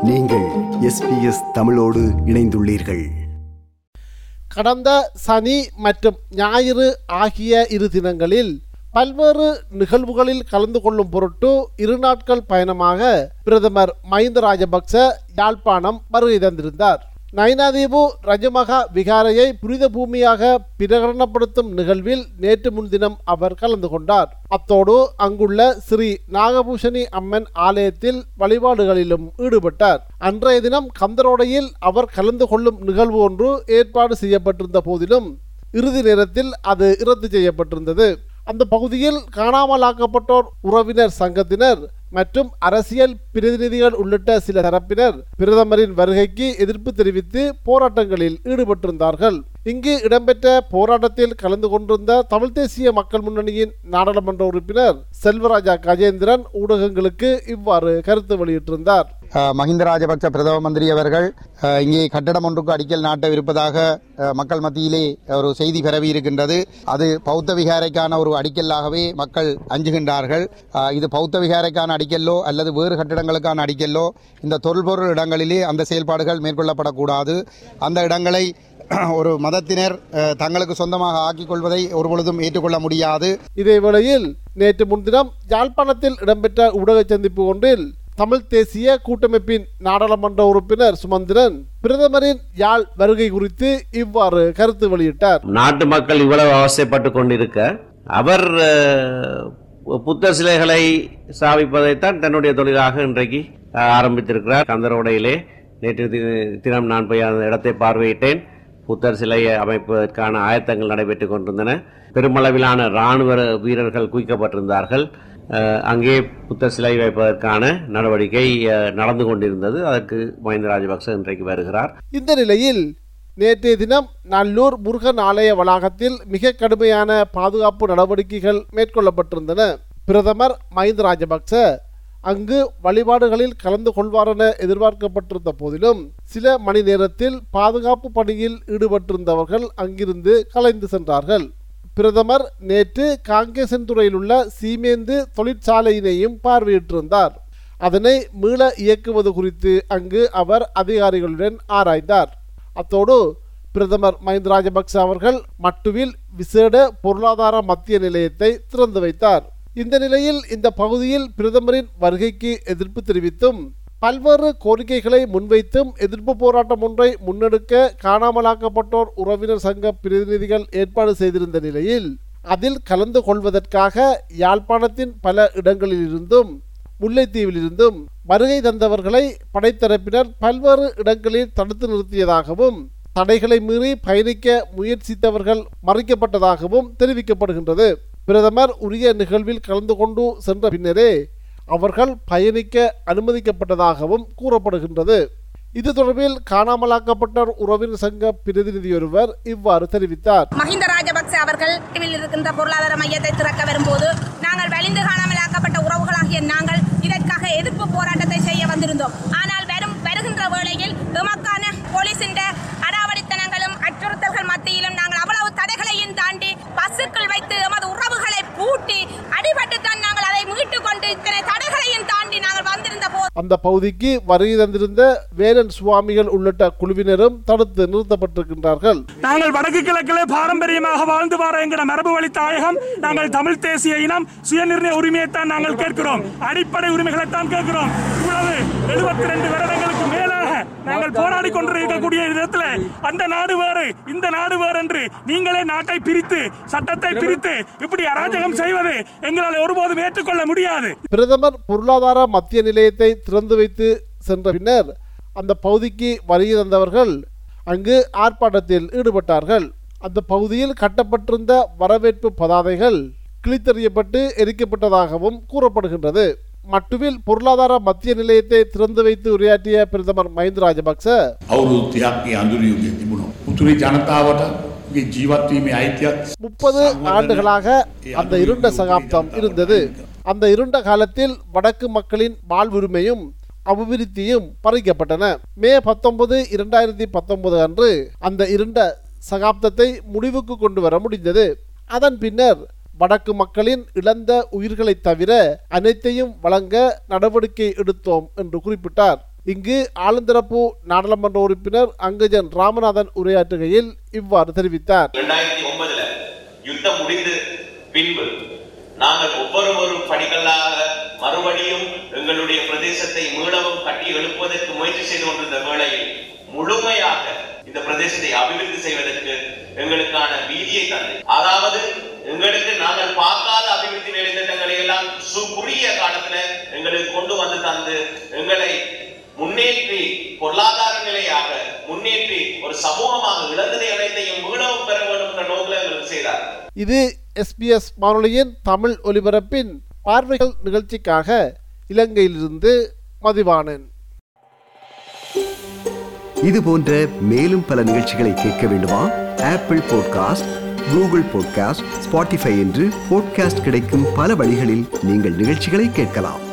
நீங்கள் SBS தமிழோடு இணைந்துள்ளீர்கள். கடந்த சனி மற்றும் ஞாயிறு ஆகிய இரு தினங்களில் பல்வேறு நிகழ்வுகளில் கலந்து கொள்ளும் பொருட்டு 2 நாட்கள் பயணமாக பிரதமர் மஹிந்த ராஜபக்ச யாழ்ப்பாணம் வருகை தந்திருந்தார். நைனாதீவு ரஜமகா விகாரையை புனித பூமியாக பிரகடனப்படுத்தும் நிகழ்வில் நேற்று முன்தினம் அவர் கலந்து கொண்டார். அத்தோடு அங்குள்ள ஸ்ரீ நாகபூஷணி அம்மன் ஆலயத்தில் வழிபாடுகளிலும் ஈடுபட்டார். அன்றைய தினம் கந்தரோடையில் அவர் கலந்து கொள்ளும் நிகழ்வு ஒன்று ஏற்பாடு செய்யப்பட்டிருந்த போதிலும் இறுதி நேரத்தில் அது ரத்து செய்யப்பட்டிருந்தது. அந்த பகுதியில் காணாமலாக்கப்பட்டோர் உறவினர் சங்கத்தினர் மற்றும் அரசியல் பிரதிநிதிகள் உள்ளிட்ட சில தரப்பினர் பிரதமரின் வருகைக்கு எதிர்ப்பு தெரிவித்து போராட்டங்களில் ஈடுபட்டிருந்தார்கள். இங்கு இடம்பெற்ற போராட்டத்தில் கலந்து கொண்டிருந்த தமிழ் தேசிய மக்கள் முன்னணியின் நாடாளுமன்ற உறுப்பினர் செல்வராஜா கஜேந்திரன் ஊடகங்களுக்கு இவ்வாறு கருத்து வெளியிட்டிருந்தார். மஹிந்த ராஜபக்ச பிரதம மந்திரி அவர்கள் இங்கே கட்டடம் ஒன்றுக்கு அடிக்கல் நாட்டவிருப்பதாக மக்கள் மத்தியிலே ஒரு செய்தி பரவி இருக்கின்றது. அது பௌத்த விகாரைக்கான ஒரு அடிக்கல்லாகவே மக்கள் அஞ்சுகின்றார்கள். இது பௌத்த விகாரைக்கான அடிக்கல்லோ அல்லது வேறு கட்டிடங்களுக்கான அடிக்கல்லோ இந்த தொல்பொருள் இடங்களிலே அந்த செயல்பாடுகள் மேற்கொள்ளப்படக்கூடாது. அந்த இடங்களை ஒரு மதத்தினர் தங்களுக்கு சொந்தமாக ஆக்கிக் கொள்வதை ஒருபொழுதும் ஏற்றுக்கொள்ள முடியாது. இதேவேளையில் நேற்று முன்தினம் யாழ்ப்பாணத்தில் இடம்பெற்ற ஊடக சந்திப்பு ஒன்றில் தமிழ் தேசிய கூட்டமைப்பின் நாடாளுமன்ற உறுப்பினர் சுமந்திரன் பிரதமரின் யாழ் வருகை குறித்து இவ்வாறு கருத்து வெளியிட்டார். நாட்டு மக்கள் இவ்வளவு அவசியப்பட்டு கொண்டிருக்க அவர் புத்த சிலைகளை ஸ்தாபிப்பதைத்தான் தன்னுடைய தொழிலாக இன்றைக்கு ஆரம்பித்திருக்கிறார். கந்தரோடையிலே நேற்று தினம் நான் போய் அந்த இடத்தை பார்வையிட்டேன். புத்தர் சிலையை அமைப்பதற்கான ஆயத்தங்கள் நடைபெற்றுக் கொண்டிருந்தன. பெருமளவிலான இராணுவ வீரர்கள் குவிக்கப்பட்டிருந்தார்கள். அங்கே புத்தர் சிலை வைப்பதற்கான நடவடிக்கை நடந்து கொண்டிருந்தது. அதற்கு மஹிந்த ராஜபக்ச இன்றைக்கு வருகிறார். இந்த நிலையில் நேற்றைய தினம் நல்லூர் முருகன் ஆலய வளாகத்தில் மிக கடுமையான பாதுகாப்பு நடவடிக்கைகள் மேற்கொள்ளப்பட்டிருந்தன. பிரதமர் மஹிந்த ராஜபக்ச அங்கு வழிபாடுகளில் கலந்து கொள்வாரென எதிர்பார்க்கப்பட்டிருந்த போதிலும் சில மணி நேரத்தில் பாதுகாப்பு பணியில் ஈடுபட்டிருந்தவர்கள் அங்கிருந்து கலைந்து சென்றார்கள். பிரதமர் நேற்று காங்கேசன்துறையில் உள்ள சீமேந்து தொழிற்சாலையினையும் பார்வையிட்டிருந்தார். அதனை மீள இயக்குவது குறித்து அங்கு அவர் அதிகாரிகளுடன் ஆராய்ந்தார். அத்தோடு பிரதமர் மஹிந்த ராஜபக்ச அவர்கள் மட்டுவில் விசேட பொருளாதார மத்திய நிலையத்தை திறந்து வைத்தார். இந்த நிலையில் இந்த பகுதியில் பிரதமரின் வருகைக்கு எதிர்ப்பு தெரிவித்தும் பல்வேறு கோரிக்கைகளை முன்வைத்தும் எதிர்ப்பு போராட்டம் ஒன்றை முன்னெடுக்க காணாமலாக்கப்பட்டோர் உறவினர் சங்க பிரதிநிதிகள் ஏற்பாடு செய்திருந்த நிலையில் அதில் கலந்து கொள்வதற்காக யாழ்ப்பாணத்தின் பல இடங்களிலிருந்தும் முல்லைத்தீவிலிருந்தும் வருகை தந்தவர்களை படைத்தரப்பினர் பல்வேறு இடங்களில் தடுத்து நிறுத்தியதாகவும் தடைகளை மீறி பயணிக்க முயற்சித்தவர்கள் மறைக்கப்பட்டதாகவும் தெரிவிக்கப்படுகின்றது. பிரதமர் உரிய நிகழ்வில் கலந்து கொண்டு சென்ற பின்னரே அவர்கள் பயணிக்க அனுமதிக்கப்பட்டதாகவும் கூறப்படுகின்றது. இது தொடர்பில் காணாமலாக்கப்பட்ட உறவினர் சங்க பிரதிநிதியொருவர் இவ்வாறு தெரிவித்தார். மஹிந்த ராஜபக்ச அவர்கள் இருக்கின்ற பொருளாதார மையத்தை திறக்க வரும்போது நாங்கள் வலிந்து காணாமலாக்கப்பட்ட உறவுகளாகிய நாங்கள் இதற்காக எதிர்ப்பு போராட்டத்தை செய்ய வந்திருந்தோம். ஆனால் வருகின்ற வேளையில் எமக்கான போலீசின் அடாவடித்தனங்களும் அச்சுறுத்தல்கள் மத்தியிலும் நாங்கள் அவ்வளவு தடைகளையும் தாண்டி பஸ்ஸுக்குள் வைத்து எமது உறவுகளை பூட்டி அடிபட்டுத்தான் நாங்கள் அதை மீட்டுக் கொண்டு இத்தனை தடைகளையும் தாண்டி நாங்கள் வந்திருந்த போது அந்த பகுதிக்கு வருகை தந்திருந்த வேலன் சுவாமிகள் உள்ளிட்ட குழுவினரும் தடுத்து நிறுத்தப்பட்டிருக்கின்றார்கள். நாங்கள் வடக்கு கிழக்கிலே பாரம்பரியமாக வாழ்ந்து வர எங்கள் மரபு வழி தாயகம். நாங்கள் தமிழ் தேசிய இனம் சுயநிர்ணய உரிமையைத்தான் நாங்கள் கேட்கிறோம். அடிப்படை உரிமைகளைத்தான் கேட்கிறோம். 72 வருடங்களுக்கு மேலாக நாங்கள் போராடி கொண்டிருக்கக்கூடிய இடத்தில் அந்த நாடு வேறு இந்த நாடு வேறு என்று நீங்களே நாட்டை பிரித்து சட்டத்தை பிரித்து இப்படி அராஜகம் செய்வது எங்களால் ஒருபோதும் ஏற்றுக்கொள்ள முடியாது. பிரதமர் பொருளாதார மத்திய நிலையத்தை திறந்து வைத்து சென்ற பின்னர் அந்த பகுதிக்கு வருகை தந்தவர்கள் அங்கு ஆர்ப்பாட்டத்தில் ஈடுபட்டார்கள். அந்த பகுதியில் கட்டப்பட்டிருந்த வரவேற்பு பதாதைகள் கிழித்தெறியப்பட்டு எரிக்கப்பட்டதாகவும் கூறப்படுகின்றது. மட்டுவில் பொருளாதார மத்திய நிலையத்தை திறந்து வைத்து உரையாற்றிய பிரதமர் மஹிந்த ராஜபக்ச 30 ஆண்டுகளாக அந்த இருண்ட சகாப்தம் இருந்தது. அந்த இருண்ட காலத்தில் வடக்கு மக்களின் வாழ்வுரிமையும் அபிவிருத்தியும் பறிக்கப்பட்டன. மே 19, 2019 அன்று அந்த இருண்ட சகாப்தத்தை முடிவுக்கு கொண்டு வர முடிந்தது. அதன் பின்னர் வடக்கு மக்களின் இழந்த உயிர்களை தவிர அனைத்தையும் வழங்க நடவடிக்கை எடுத்தோம் என்று குறிப்பிட்டார். இங்கு ஆளுந்தரப்பு நாடாளுமன்ற உறுப்பினர் அங்கஜன் ராமநாதன் உரையாற்றுகையில் இவ்வாறு தெரிவித்தார். 2009 யுத்தம் முடிந்து பின்பு நாங்கள் ஒவ்வொரு படிகளாக மறுபடியும் எங்களுடைய பிரதேசத்தை மீளவும் கட்டி எழுப்புவதற்கு முயற்சி செய்து கொண்டிருந்த வேளையில் முழுமையாக இந்த பிரதேசத்தை அபிவிருத்தி செய்வதற்கு எங்களுக்கான வீதியை தந்து, அதாவது எங்களுக்கு நாங்கள் பார்க்காத அபிவிருத்தி வேலை திட்டங்களை எல்லாம் குறுகிய காலத்துல எங்களுக்கு கொண்டு வந்து தந்து எங்களை முன்னேற்றி பொருளாதார நிலையாக முன்னேற்றி ஒரு சமூகமாக இழந்ததை அனைத்தையும் மீளவும் பெற வேண்டும் என்ற நோக்கில் எங்களுக்கு செய்தார். இது SBS வானொலியின் தமிழ் ஒலிபரப்பின் பார்வைகள் நிகழ்ச்சிக்காக இலங்கையிலிருந்து மதிவாணன். இது போன்ற மேலும் பல நிகழ்ச்சிகளை கேட்க வேண்டுமா? Apple podcast, Google podcast, Spotify என்று பாட்காஸ்ட் கிடைக்கும் பல வழிகளில் நீங்கள் நிகழ்ச்சிகளை கேட்கலாம்.